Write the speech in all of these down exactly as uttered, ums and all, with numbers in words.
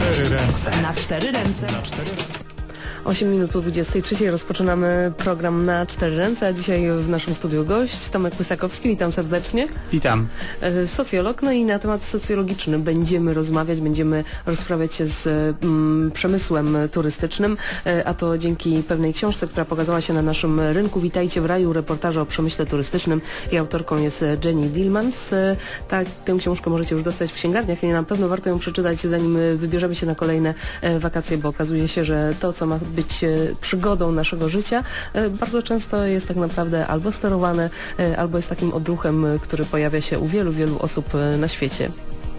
cztery ręce. Na cztery ręce. Na cztery ręce. osiem minut po dwudziestej trzeciej rozpoczynamy program Na cztery ręce, a dzisiaj w naszym studiu gość Tomek Łysakowski, witam serdecznie. Witam. Socjolog, no i na temat socjologiczny będziemy rozmawiać, będziemy rozprawiać się z mm, przemysłem turystycznym, a to dzięki pewnej książce, która pokazała się na naszym rynku. Witajcie w raju, reportaże o przemyśle turystycznym. Jej autorką jest Jenny Dillmans. Tak, tę książkę możecie już dostać w księgarniach i na pewno warto ją przeczytać, zanim wybierzemy się na kolejne wakacje, bo okazuje się, że to, co ma być przygodą naszego życia, bardzo często jest tak naprawdę albo sterowane, albo jest takim odruchem, który pojawia się u wielu, wielu osób na świecie.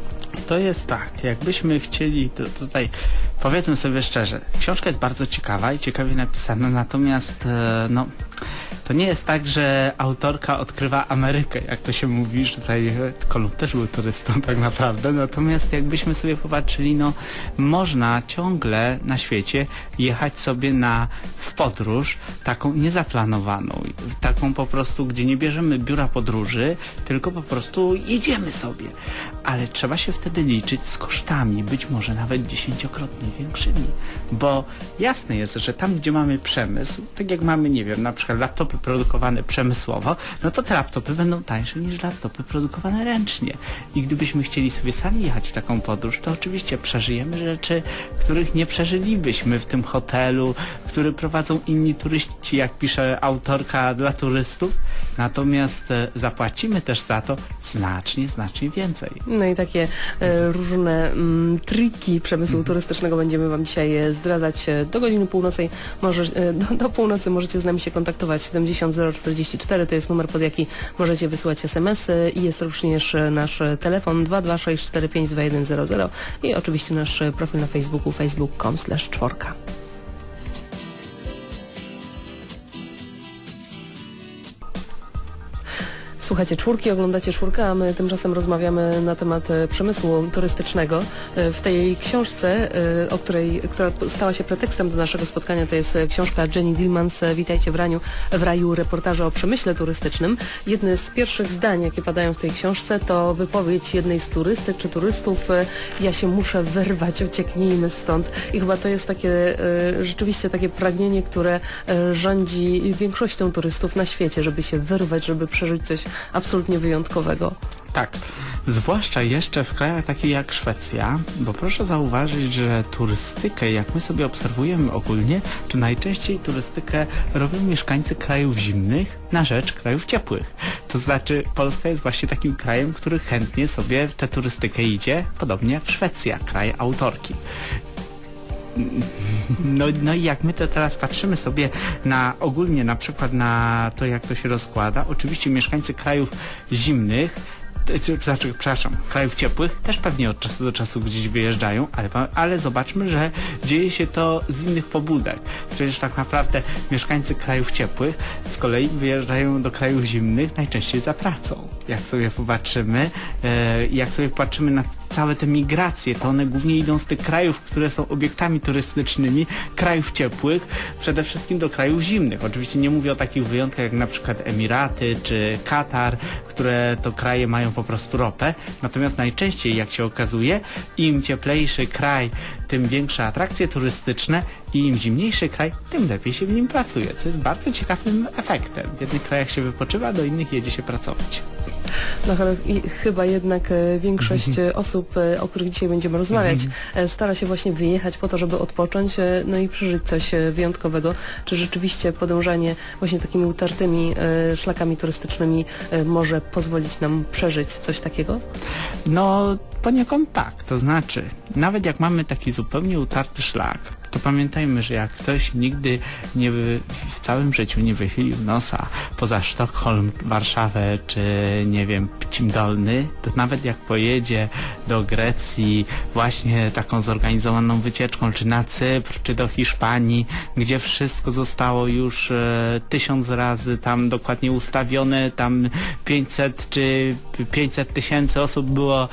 To jest tak, jakbyśmy chcieli, to tutaj powiedzmy sobie szczerze, książka jest bardzo ciekawa i ciekawie napisana, natomiast no, to nie jest tak, że autorka odkrywa Amerykę, jak to się mówi, że tutaj Kolumb też był turystą tak naprawdę, natomiast jakbyśmy sobie popatrzyli, no można ciągle na świecie jechać sobie na, w podróż taką niezaplanowaną, taką po prostu, gdzie nie bierzemy biura podróży, tylko po prostu jedziemy sobie, ale trzeba się wtedy liczyć z kosztami, być może nawet dziesięciokrotnie większymi, bo jasne jest, że tam, gdzie mamy przemysł, tak jak mamy, nie wiem, na przykład laptopy produkowane przemysłowo, no to te laptopy będą tańsze niż laptopy produkowane ręcznie. I gdybyśmy chcieli sobie sami jechać w taką podróż, to oczywiście przeżyjemy rzeczy, których nie przeżylibyśmy w tym hotelu, który prowadzą inni turyści, jak pisze autorka, dla turystów. Natomiast e, zapłacimy też za to znacznie, znacznie więcej. No i takie e, różne mm, triki przemysłu turystycznego będziemy Wam dzisiaj zdradzać do godziny północy. Może, e, do, do północy możecie z nami się kontaktować. siedemdziesiąt zero czterdzieści cztery to jest numer, pod jaki możecie wysłać es em esy i jest również nasz telefon dwa dwa sześć cztery pięć dwa jeden zero zero i oczywiście nasz profil na Facebooku facebook kropka com slash czworka. Słuchajcie czwórki, oglądacie czwórkę, a my tymczasem rozmawiamy na temat przemysłu turystycznego. W tej książce, o której, która stała się pretekstem do naszego spotkania, to jest książka Jenny Dillmans, Witajcie w raju, w raju, reportaże o przemyśle turystycznym. Jedne z pierwszych zdań, jakie padają w tej książce, to wypowiedź jednej z turystek czy turystów: ja się muszę wyrwać, ucieknijmy stąd. I chyba to jest takie, rzeczywiście takie pragnienie, które rządzi większością turystów na świecie, żeby się wyrwać, żeby przeżyć coś absolutnie wyjątkowego. Tak, zwłaszcza jeszcze w krajach takich jak Szwecja, bo proszę zauważyć, że turystykę, jak my sobie obserwujemy ogólnie, to najczęściej turystykę robią mieszkańcy krajów zimnych na rzecz krajów ciepłych. To znaczy Polska jest właśnie takim krajem, który chętnie sobie w tę turystykę idzie, podobnie jak Szwecja, kraj autorki. No, no i jak my to teraz patrzymy sobie na ogólnie na przykład na to, jak to się rozkłada, oczywiście mieszkańcy krajów zimnych, znaczy, przepraszam, krajów ciepłych też pewnie od czasu do czasu gdzieś wyjeżdżają, ale, ale zobaczmy, że dzieje się to z innych pobudek. Przecież tak naprawdę mieszkańcy krajów ciepłych z kolei wyjeżdżają do krajów zimnych najczęściej za pracą. Jak sobie popatrzymy, e, jak sobie popatrzymy na całe te migracje, to one głównie idą z tych krajów, które są obiektami turystycznymi, krajów ciepłych, przede wszystkim do krajów zimnych. Oczywiście nie mówię o takich wyjątkach jak na przykład Emiraty czy Katar, które to kraje mają po prostu ropę, natomiast najczęściej, jak się okazuje, im cieplejszy kraj, tym większe atrakcje turystyczne i im zimniejszy kraj, tym lepiej się w nim pracuje, co jest bardzo ciekawym efektem. W jednych krajach się wypoczywa, do innych jedzie się pracować. No i chyba jednak większość osób, o których dzisiaj będziemy rozmawiać, stara się właśnie wyjechać po to, żeby odpocząć, no i przeżyć coś wyjątkowego. Czy rzeczywiście podążanie właśnie takimi utartymi szlakami turystycznymi może pozwolić nam przeżyć coś takiego? No poniekąd tak, to znaczy nawet jak mamy taki zupełnie utarty szlak, to pamiętajmy, że jak ktoś nigdy nie w całym życiu nie wychylił nosa poza Sztokholm, Warszawę czy nie wiem, Pcim Dolny, to nawet jak pojedzie do Grecji właśnie taką zorganizowaną wycieczką, czy na Cypr, czy do Hiszpanii, gdzie wszystko zostało już e, tysiąc razy tam dokładnie ustawione, tam pięćset czy pięćset tysięcy osób było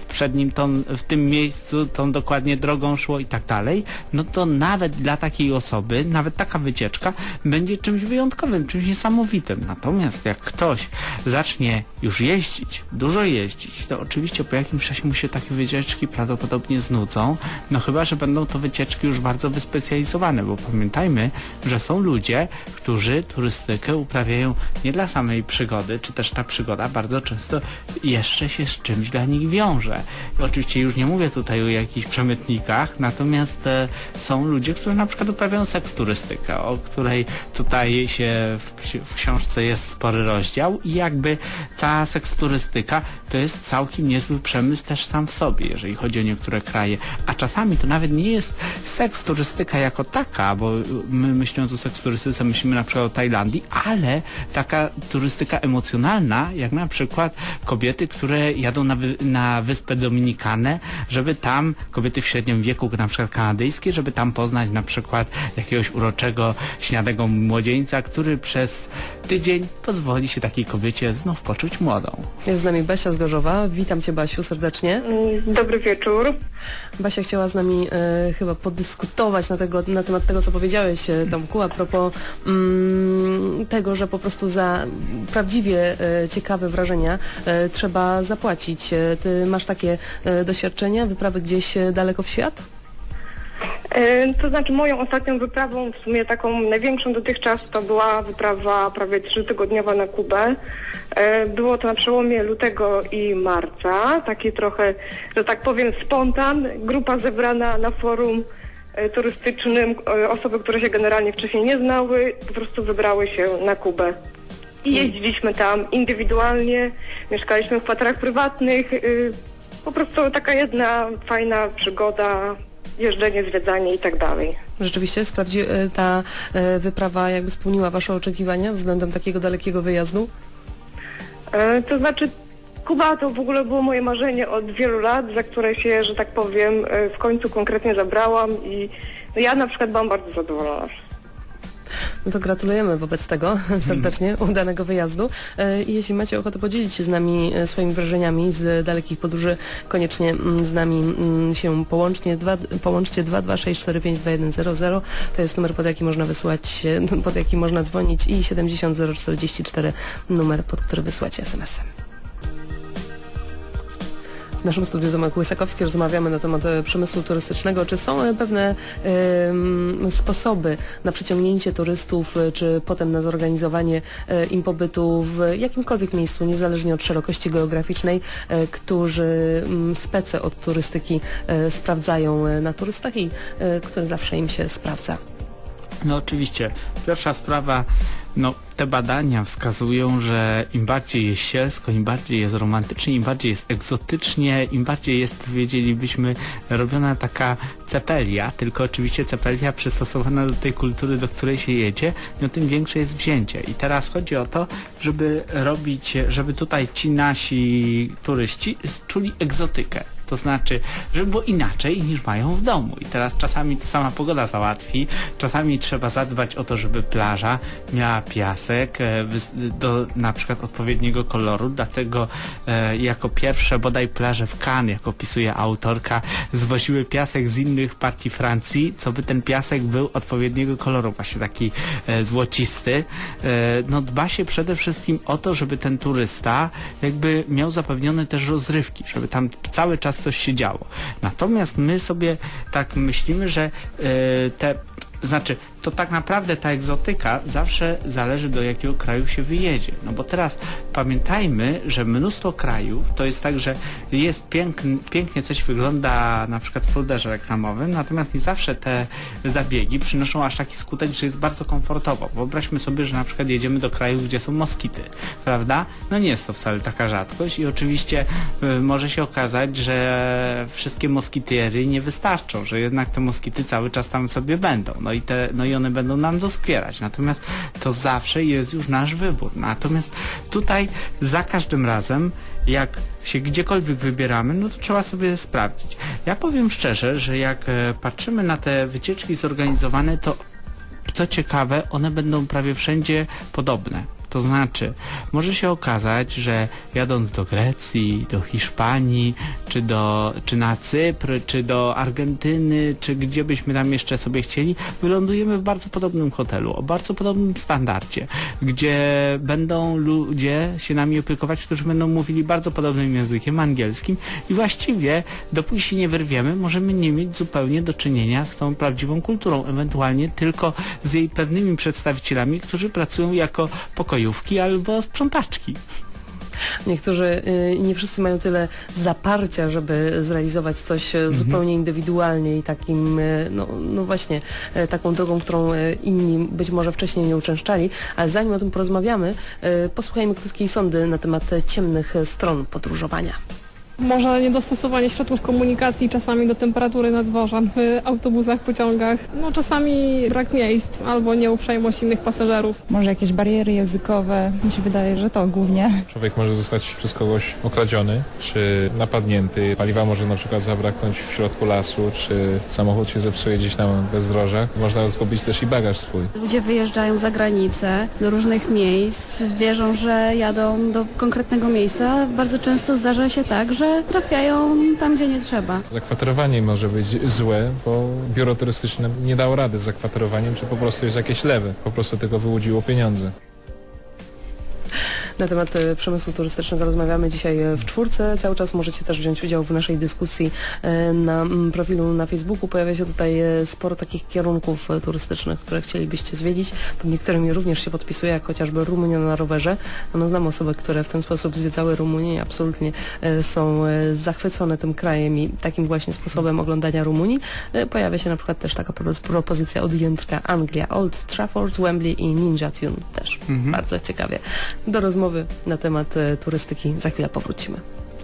przed nim tą, w tym miejscu tą dokładnie drogą szło i tak dalej, no to nawet dla takiej osoby, nawet taka wycieczka będzie czymś wyjątkowym, czymś niesamowitym. Natomiast jak ktoś zacznie już jeździć, dużo jeździć, to oczywiście po jakimś czasie mu się takie wycieczki prawdopodobnie znudzą, no chyba że będą to wycieczki już bardzo wyspecjalizowane, bo pamiętajmy, że są ludzie, którzy turystykę uprawiają nie dla samej przygody, czy też ta przygoda bardzo często jeszcze się z czymś dla nich wiąże. I oczywiście już nie mówię tutaj o jakichś przemytnikach, natomiast e, są ludzie, którzy na przykład uprawiają seksturystykę, o której tutaj się w, w książce jest spory rozdział i jakby ta seksturystyka to jest całkiem niezły przemysł też sam w sobie, jeżeli chodzi o niektóre kraje, a czasami to nawet nie jest seksturystyka jako taka, bo my myśląc o seksturystyce myślimy na przykład o Tajlandii, ale taka turystyka emocjonalna, jak na przykład kobiety, które jadą na, wy, na Wyspę Dominikanę, żeby tam, kobiety w średnim wieku, na przykład kanadyjskie, żeby tam poznać na przykład jakiegoś uroczego, śniadego młodzieńca, który przez tydzień pozwoli się takiej kobiecie znów poczuć młodą. Jest z nami Basia z Gorzowa. Witam Cię, Basiu, serdecznie. Dobry wieczór. Basia chciała z nami e, chyba podyskutować na, tego, na temat tego, co powiedziałeś, e, Tomku, a propos mm, tego, że po prostu za prawdziwie e, ciekawe wrażenia e, trzeba zapłacić. E, ty masz takie e, doświadczenia, wyprawy gdzieś e, daleko w świat? E, to znaczy moją ostatnią wyprawą, w sumie taką największą dotychczas, to była wyprawa prawie trzytygodniowa na Kubę. E, było to na przełomie lutego i marca, taki trochę, że tak powiem, spontan, grupa zebrana na forum e, turystycznym, e, osoby, które się generalnie wcześniej nie znały, po prostu wybrały się na Kubę. I jeździliśmy tam indywidualnie, mieszkaliśmy w kwaterach prywatnych, y, po prostu taka jedna fajna przygoda, jeżdżenie, zwiedzanie i tak dalej. Rzeczywiście sprawdzi, e, ta e, wyprawa jakby spełniła Wasze oczekiwania względem takiego dalekiego wyjazdu? E, to znaczy Kuba to w ogóle było moje marzenie od wielu lat, za które się, że tak powiem, e, w końcu konkretnie zabrałam i no, ja na przykład byłam bardzo zadowolona. No to gratulujemy wobec tego serdecznie udanego wyjazdu. E, I jeśli macie ochotę podzielić się z nami e, swoimi wrażeniami z dalekich podróży, koniecznie mm, z nami mm, się połącznie, dwa, połączcie dwa dwa sześć cztery pięć dwa jeden zero zero. To jest numer, pod jaki można wysłać, e, pod jaki można dzwonić, i siedemdziesiąt zero czterdzieści cztery numer, pod który wysłać es em esem. W naszym studiu Tomek Łysakowski, rozmawiamy na temat e, przemysłu turystycznego. Czy są e, pewne e, sposoby na przyciągnięcie turystów, e, czy potem na zorganizowanie e, im pobytu w jakimkolwiek miejscu, niezależnie od szerokości geograficznej, e, którzy m, spece od turystyki e, sprawdzają e, na turystach i e, który zawsze im się sprawdza? No oczywiście. Pierwsza sprawa, no te badania wskazują, że im bardziej jest sielsko, im bardziej jest romantycznie, im bardziej jest egzotycznie, im bardziej jest, powiedzielibyśmy, robiona taka cepelia, tylko oczywiście cepelia przystosowana do tej kultury, do której się jedzie, no tym większe jest wzięcie. I teraz chodzi o to, żeby robić, żeby tutaj ci nasi turyści czuli egzotykę. To znaczy, żeby było inaczej niż mają w domu. I teraz czasami to sama pogoda załatwi, czasami trzeba zadbać o to, żeby plaża miała piasek e, do na przykład odpowiedniego koloru, dlatego e, jako pierwsze bodaj plaże w Cannes, jak opisuje autorka, zwoziły piasek z innych partii Francji, co by ten piasek był odpowiedniego koloru, właśnie taki e, złocisty. E, no dba się przede wszystkim o to, żeby ten turysta jakby miał zapewnione też rozrywki, żeby tam cały czas coś się działo. Natomiast my sobie tak myślimy, że yy, te, znaczy to tak naprawdę ta egzotyka zawsze zależy, do jakiego kraju się wyjedzie. No bo teraz pamiętajmy, że mnóstwo krajów to jest tak, że jest piękny, pięknie coś wygląda na przykład w folderze reklamowym, natomiast nie zawsze te zabiegi przynoszą aż taki skutek, że jest bardzo komfortowo. Wyobraźmy sobie, że na przykład jedziemy do krajów, gdzie są moskity, prawda? No nie jest to wcale taka rzadkość i oczywiście y, może się okazać, że wszystkie moskitiery nie wystarczą, że jednak te moskity cały czas tam sobie będą. No i te, no i one będą nam doskwierać. Natomiast to zawsze jest już nasz wybór. Natomiast tutaj za każdym razem, jak się gdziekolwiek wybieramy, no to trzeba sobie sprawdzić. Ja powiem szczerze, że jak e, patrzymy na te wycieczki zorganizowane, to co ciekawe, one będą prawie wszędzie podobne. To znaczy, może się okazać, że jadąc do Grecji, do Hiszpanii, czy, do, czy na Cypr, czy do Argentyny, czy gdzie byśmy tam jeszcze sobie chcieli, wylądujemy w bardzo podobnym hotelu, o bardzo podobnym standardzie, gdzie będą ludzie się nami opiekować, którzy będą mówili bardzo podobnym językiem angielskim i właściwie, dopóki się nie wyrwiemy, możemy nie mieć zupełnie do czynienia z tą prawdziwą kulturą, ewentualnie tylko z jej pewnymi przedstawicielami, którzy pracują jako pokojówki albo sprzątaczki. Niektórzy, nie wszyscy mają tyle zaparcia, żeby zrealizować coś mhm. zupełnie indywidualnie i takim, no, no właśnie, taką drogą, którą inni być może wcześniej nie uczęszczali, ale zanim o tym porozmawiamy, posłuchajmy krótkiej sondy na temat ciemnych stron podróżowania. Może niedostosowanie środków komunikacji czasami do temperatury nadworza w autobusach, pociągach. No czasami brak miejsc albo nieuprzejmość innych pasażerów. Może jakieś bariery językowe. Mi się wydaje, że to głównie. Człowiek może zostać przez kogoś okradziony, czy napadnięty. Paliwa może na przykład zabraknąć w środku lasu, czy samochód się zepsuje gdzieś na bezdrożach. Można zgubić też i bagaż swój. Ludzie wyjeżdżają za granicę, do różnych miejsc, wierzą, że jadą do konkretnego miejsca. Bardzo często zdarza się tak, że trafiają tam, gdzie nie trzeba. Zakwaterowanie może być złe, bo biuro turystyczne nie dało rady z zakwaterowaniem, czy po prostu jest jakieś lewe. Po prostu tylko wyłudziło pieniądze. Na temat przemysłu turystycznego rozmawiamy dzisiaj w czwórce. Cały czas możecie też wziąć udział w naszej dyskusji na profilu na Facebooku. Pojawia się tutaj sporo takich kierunków turystycznych, które chcielibyście zwiedzić. Pod niektórymi również się podpisuje, jak chociażby Rumunia na rowerze. No, znam osoby, które w ten sposób zwiedzały Rumunię i absolutnie są zachwycone tym krajem i takim właśnie sposobem oglądania Rumunii. Pojawia się na przykład też taka propozycja od Jędrka: Anglia, Old Trafford, Wembley i Ninja Tune. Też mhm. bardzo ciekawie. Do rozmowy na temat turystyki za chwilę powrócimy.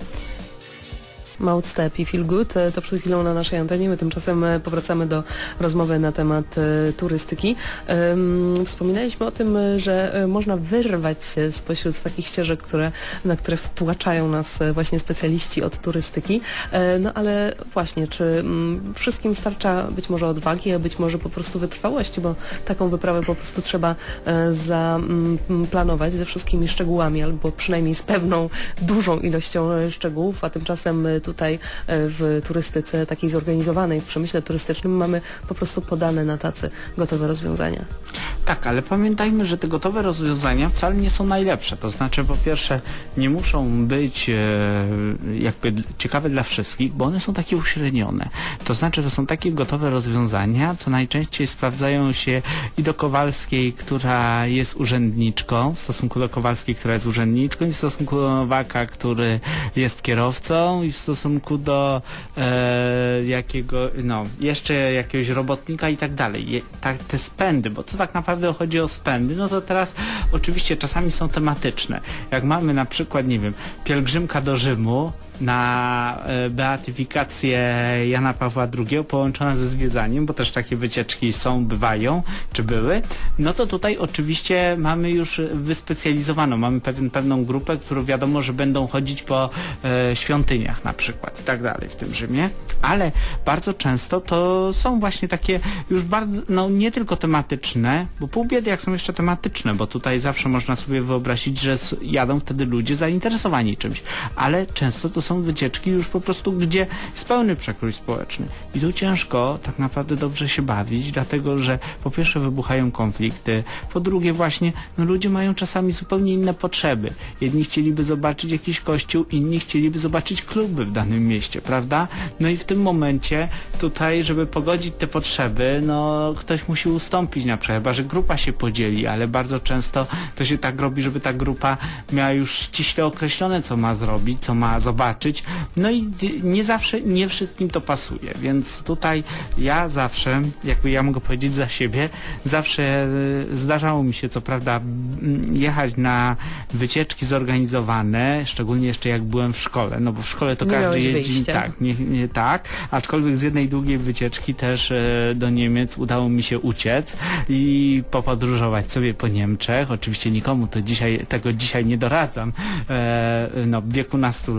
Mouth Step i Feel Good to przed chwilą na naszej antenie. My tymczasem powracamy do rozmowy na temat e, turystyki. Um, wspominaliśmy o tym, że można wyrwać się spośród takich ścieżek, które, na które wtłaczają nas właśnie specjaliści od turystyki. E, no ale właśnie, czy m, wszystkim starcza być może odwagi, a być może po prostu wytrwałości, bo taką wyprawę po prostu trzeba e, zaplanować ze wszystkimi szczegółami, albo przynajmniej z pewną dużą ilością szczegółów, a tymczasem tutaj w turystyce takiej zorganizowanej, w przemyśle turystycznym mamy po prostu podane na tacy gotowe rozwiązania. Tak, ale pamiętajmy, że te gotowe rozwiązania wcale nie są najlepsze. To znaczy, po pierwsze, nie muszą być e, jakby ciekawe dla wszystkich, bo one są takie uśrednione. To znaczy, to są takie gotowe rozwiązania, co najczęściej sprawdzają się i do Kowalskiej, która jest urzędniczką, w stosunku do Kowalskiej, która jest urzędniczką, i w stosunku do Nowaka, który jest kierowcą, i w stosunku do e, jakiego, no, jeszcze jakiegoś robotnika i tak dalej. Je, tak, te spędy, bo to tak naprawdę chodzi o spędy, no to teraz oczywiście czasami są tematyczne. Jak mamy na przykład, nie wiem, pielgrzymka do Rzymu na e, beatyfikację Jana Pawła drugiego połączona ze zwiedzaniem, bo też takie wycieczki są, bywają, czy były, no to tutaj oczywiście mamy już wyspecjalizowaną, mamy pewien, pewną grupę, którą wiadomo, że będą chodzić po e, świątyniach na przykład i tak dalej w tym Rzymie, ale bardzo często to są właśnie takie już bardzo, no nie tylko tematyczne, bo pół biedy jak są jeszcze tematyczne, bo tutaj zawsze można sobie wyobrazić, że jadą wtedy ludzie zainteresowani czymś, ale często to są wycieczki już po prostu, gdzie jest pełny przekrój społeczny. I tu ciężko tak naprawdę dobrze się bawić, dlatego że po pierwsze wybuchają konflikty, po drugie właśnie no ludzie mają czasami zupełnie inne potrzeby. Jedni chcieliby zobaczyć jakiś kościół, inni chcieliby zobaczyć kluby w danym mieście, prawda? No i w tym momencie tutaj, żeby pogodzić te potrzeby, no ktoś musi ustąpić na przykład, chyba że grupa się podzieli, ale bardzo często to się tak robi, żeby ta grupa miała już ściśle określone, co ma zrobić, co ma zobaczyć. No i nie zawsze, nie wszystkim to pasuje, więc tutaj ja zawsze, jakby ja mogę powiedzieć za siebie, zawsze zdarzało mi się co prawda jechać na wycieczki zorganizowane, szczególnie jeszcze jak byłem w szkole, no bo w szkole to nie każdy jeździ, tak, nie, nie tak, aczkolwiek z jednej długiej wycieczki też e, do Niemiec udało mi się uciec i popodróżować sobie po Niemczech. Oczywiście nikomu to dzisiaj, tego dzisiaj nie doradzam, e, no w wieku nastu lat,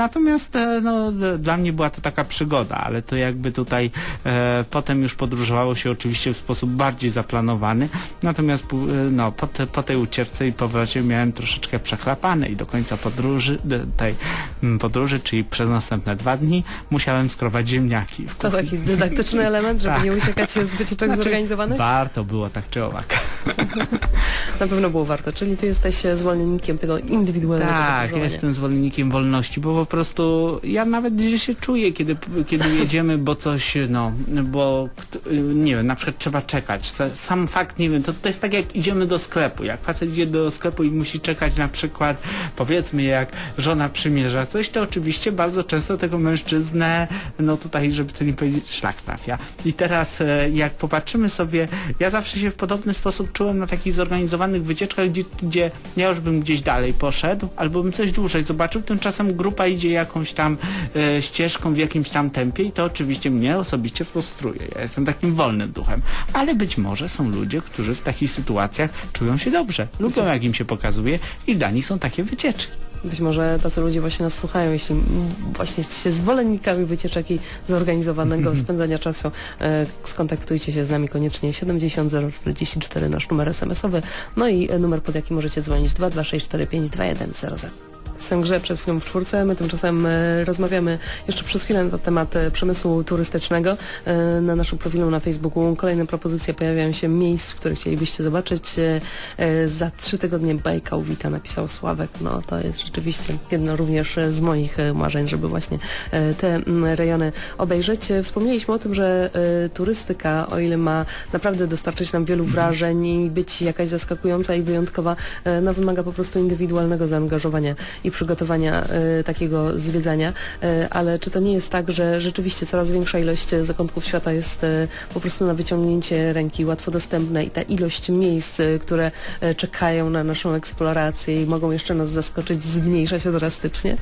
Natomiast e, no, dla mnie była to taka przygoda, ale to jakby tutaj e, potem już podróżowało się oczywiście w sposób bardziej zaplanowany, natomiast e, no, po, te, po tej ucieczce i powrocie miałem troszeczkę przechlapane i do końca podróży, tej podróży, czyli przez następne dwa dni musiałem skrobać ziemniaki. To taki dydaktyczny element, żeby tak. nie uciekać z wycieczek znaczy, zorganizowanych? Warto było tak czy owak. Na pewno było warto, czyli ty jesteś zwolennikiem tego indywidualnego Tak, ja podróżowania. jestem zwolennikiem wolności, bo po prostu ja nawet gdzieś się czuję, kiedy, kiedy jedziemy, bo coś, no, bo nie wiem, na przykład trzeba czekać. Sam fakt, nie wiem, to, to jest tak jak idziemy do sklepu. Jak facet idzie do sklepu i musi czekać na przykład, powiedzmy, jak żona przymierza coś, to oczywiście bardzo często tego mężczyznę, no tutaj, żeby to nie powiedzieć, szlak trafia. I teraz jak popatrzymy sobie, ja zawsze się w podobny sposób czułem na takich zorganizowanych wycieczkach, gdzie, gdzie ja już bym gdzieś dalej poszedł, albo bym coś dłużej zobaczył, tymczasem grupa idzie jakąś tam e, ścieżką w jakimś tam tempie i to oczywiście mnie osobiście frustruje. Ja jestem takim wolnym duchem. Ale być może są ludzie, którzy w takich sytuacjach czują się dobrze. Lubią, jak im się pokazuje i dla nich są takie wycieczki. Być może tacy ludzie właśnie nas słuchają, jeśli właśnie jesteście zwolennikami wycieczek i zorganizowanego spędzania czasu. E, skontaktujcie się z nami koniecznie siedemdziesiąt zero czterdzieści cztery, nasz numer es em es owy, no i numer, pod jaki możecie dzwonić dwa dwa sześć cztery pięć dwa jeden zero zero. Są grze przed chwilą w czwórce. My tymczasem e, rozmawiamy jeszcze przez chwilę na temat e, przemysłu turystycznego. E, na naszym profilu na Facebooku kolejne propozycje pojawiają się miejsc, które chcielibyście zobaczyć. E, e, za trzy tygodnie Bajkał wita, napisał Sławek. No to jest rzeczywiście jedno również z moich e, marzeń, żeby właśnie e, te m, rejony obejrzeć. E, wspomnieliśmy o tym, że e, turystyka, o ile ma naprawdę dostarczyć nam wielu wrażeń i być jakaś zaskakująca i wyjątkowa, e, no wymaga po prostu indywidualnego zaangażowania i przygotowania y, takiego zwiedzania, y, ale czy to nie jest tak, że rzeczywiście coraz większa ilość zakątków świata jest y, po prostu na wyciągnięcie ręki, łatwo dostępne i ta ilość miejsc, y, które y, czekają na naszą eksplorację i mogą jeszcze nas zaskoczyć, zmniejsza się drastycznie?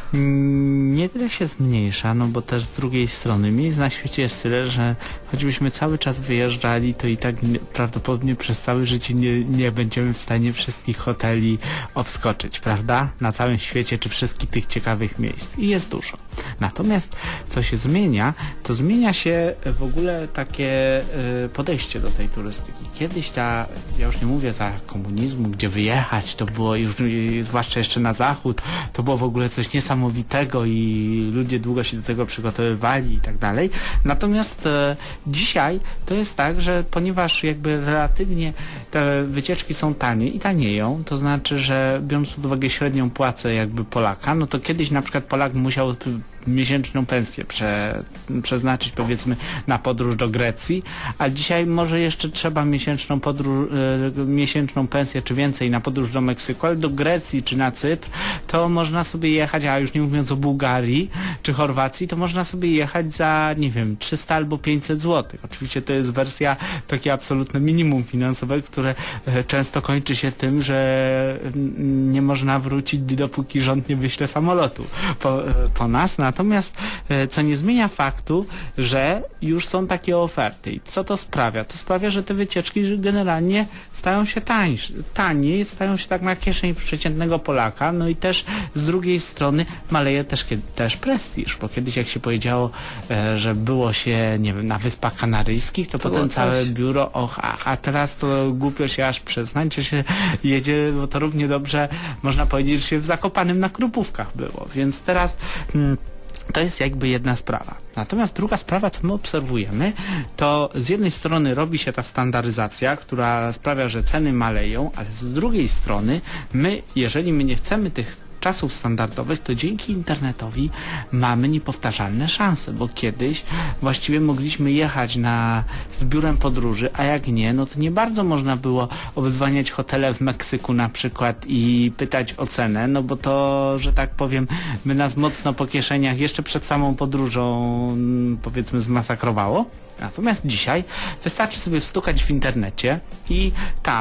Mm, nie tyle się zmniejsza, no bo też z drugiej strony miejsc na świecie jest tyle, że choćbyśmy cały czas wyjeżdżali, to i tak nie, prawdopodobnie przez całe życie nie, nie będziemy w stanie wszystkich hoteli obskoczyć, prawda? Na całym świecie, czy wszystkich tych ciekawych miejsc. I jest dużo. Natomiast co się zmienia, to zmienia się w ogóle takie y, podejście do tej turystyki. Kiedyś ta, ja już nie mówię za komunizmu, gdzie wyjechać, to było już, y, zwłaszcza jeszcze na zachód, to było w ogóle coś niesamowitego i ludzie długo się do tego przygotowywali i tak dalej. Natomiast y, dzisiaj to jest tak, że ponieważ jakby relatywnie te wycieczki są tanie i tanieją, to znaczy, że biorąc pod uwagę średnią płacę jakby Polaka, no to kiedyś na przykład Polak musiał miesięczną pensję prze, przeznaczyć powiedzmy na podróż do Grecji, a dzisiaj może jeszcze trzeba miesięczną podróż, e, miesięczną pensję czy więcej na podróż do Meksyku, ale do Grecji czy na Cypr to można sobie jechać, a już nie mówiąc o Bułgarii czy Chorwacji, to można sobie jechać za, nie wiem, trzysta albo pięćset złotych. Oczywiście to jest wersja takie absolutne minimum finansowe, które e, często kończy się tym, że m, nie można wrócić, dopóki rząd nie wyśle samolotu po, e, po nas. Natomiast e, co nie zmienia faktu, że już są takie oferty. I co to sprawia? To sprawia, że te wycieczki generalnie stają się tańsze, taniej, stają się tak na kieszeń przeciętnego Polaka, no i też z drugiej strony maleje też, też prestiż, bo kiedyś jak się powiedziało, e, że było się, nie wiem, na Wyspach Kanaryjskich, to, to potem całe biuro, och, a, a teraz to głupio się aż przyznać, że się jedzie, bo to równie dobrze można powiedzieć, że się w Zakopanem na Krupówkach było, więc teraz mm, to jest jakby jedna sprawa. Natomiast druga sprawa, co my obserwujemy, to z jednej strony robi się ta standaryzacja, która sprawia, że ceny maleją, ale z drugiej strony my, jeżeli my nie chcemy tych czasów standardowych, to dzięki internetowi mamy niepowtarzalne szanse, bo kiedyś właściwie mogliśmy jechać na, z biurem podróży, a jak nie, no to nie bardzo można było obdzwaniać hotele w Meksyku na przykład i pytać o cenę, no bo to, że tak powiem, by nas mocno po kieszeniach jeszcze przed samą podróżą, powiedzmy, zmasakrowało. Natomiast dzisiaj wystarczy sobie wstukać w internecie i tam w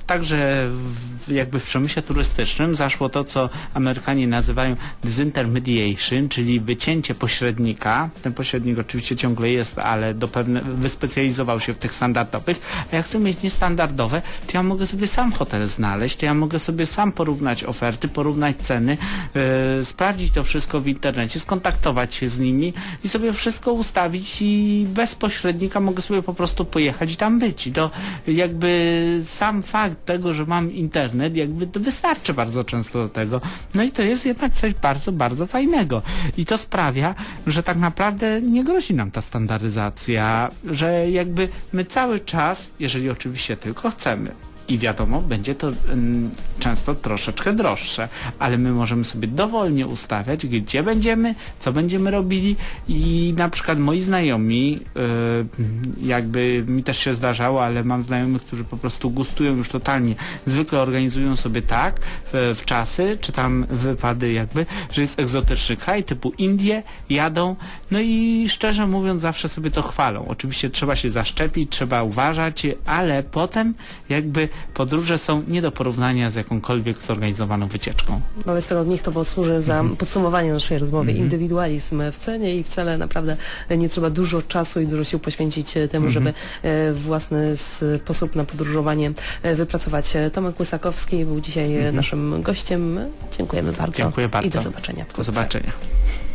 także w, jakby w przemyśle turystycznym zaszło to, co Amerykanie nazywają disintermediation, czyli wycięcie pośrednika. Ten pośrednik oczywiście ciągle jest, ale do pewne, wyspecjalizował się w tych standardowych, a jak chcę mieć niestandardowe, to ja mogę sobie sam hotel znaleźć, to ja mogę sobie sam porównać oferty, porównać ceny, yy, sprawdzić to wszystko w internecie, skontaktować się z nimi i sobie wszystko ustawić i bez pośrednika mogę sobie po prostu pojechać i tam być. I to jakby sam fakt tego, że mam internet, jakby to wystarczy bardzo często do tego. No i to jest jednak coś bardzo, bardzo fajnego. I to sprawia, że tak naprawdę nie grozi nam ta standaryzacja, że jakby my cały czas, jeżeli oczywiście tylko chcemy, i wiadomo, będzie to mm, często troszeczkę droższe, ale my możemy sobie dowolnie ustawiać, gdzie będziemy, co będziemy robili i na przykład moi znajomi, yy, jakby mi też się zdarzało, ale mam znajomych, którzy po prostu gustują już totalnie, zwykle organizują sobie tak w, w czasy, czy tam wypady jakby, że jest egzotyczny kraj typu Indie, jadą, no i szczerze mówiąc zawsze sobie to chwalą. Oczywiście trzeba się zaszczepić, trzeba uważać, ale potem jakby podróże są nie do porównania z jakąkolwiek zorganizowaną wycieczką. Wobec tego niech to posłuży za mm-hmm. podsumowanie naszej rozmowy. Mm-hmm. Indywidualizm w cenie i wcale naprawdę nie trzeba dużo czasu i dużo sił poświęcić temu, mm-hmm. żeby własny sposób na podróżowanie wypracować. Tomek Łysakowski był dzisiaj mm-hmm. naszym gościem. Dziękujemy bardzo. Dziękuję bardzo. I do zobaczenia. Do zobaczenia.